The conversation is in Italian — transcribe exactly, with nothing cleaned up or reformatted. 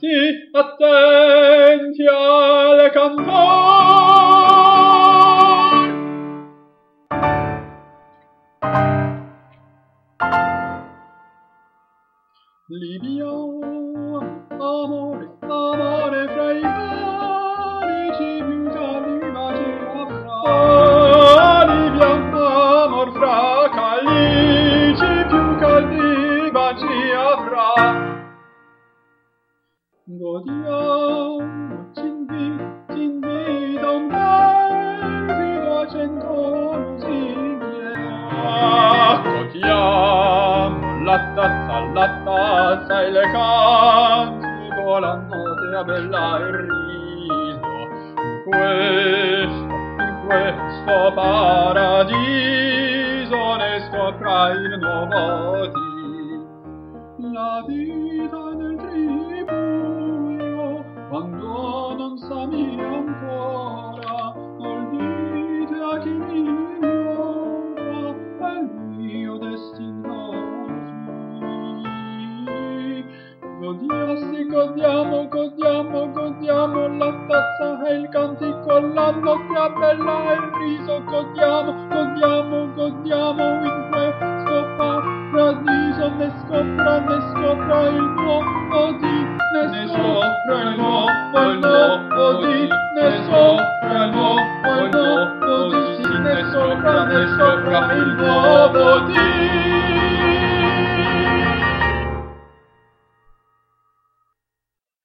tutti attenti al cantor. Livia, amore, amore fra i calici più caldi baci avrà. Oh, Livia, amor fra calici più caldi baci avrà. Godiamo, c'invita, c'invita un bel a cento lusinghie. Godiamo, la tazza, la tazza e le canti volano della bella il riso. In questo, in questo paradiso ne scoprai il nuovo dì. La vita nel tribuio, quando non sa mia ancora, non dite a chi migliora, è il mio destino sì. Godiassi, godiamo, godiamo, godiamo, la tazza e il cantico, la notte a bella e il riso, godiamo, godiamo, godiamo, in questo paradiso ne scopra, ne scopra il nuovo dì, ne scopra il nuovo, il nuovo dì.